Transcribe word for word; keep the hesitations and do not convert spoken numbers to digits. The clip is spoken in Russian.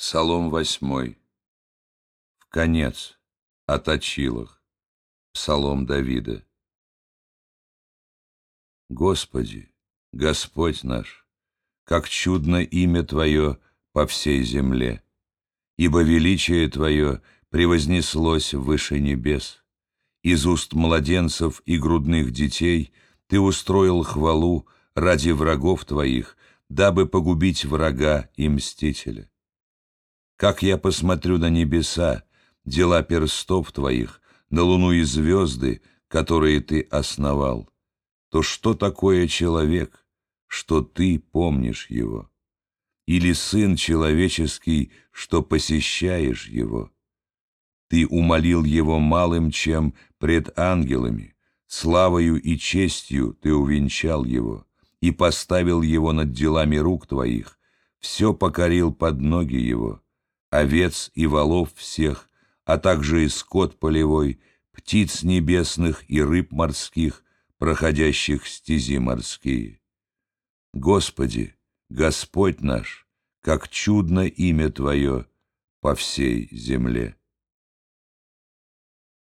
Псалом восьмой. В конец, о точилах. Псалом Давида. Господи, Господь наш, как чудно имя Твое по всей земле, ибо величие Твое превознеслось выше небес. Из уст младенцев и грудных детей Ты устроил хвалу ради врагов Твоих, дабы погубить врага и мстителя. Как я посмотрю на небеса, дела перстов Твоих, на луну и звезды, которые Ты основал, то что такое человек, что Ты помнишь его? Или сын человеческий, что посещаешь его? Ты умолил его малым, чем пред ангелами, славою и честью Ты увенчал его и поставил его над делами рук Твоих, все покорил под ноги его, овец и волов всех, а также и скот полевой, птиц небесных и рыб морских, проходящих стези морские. Господи, Господь наш, как чудно имя Твое по всей земле.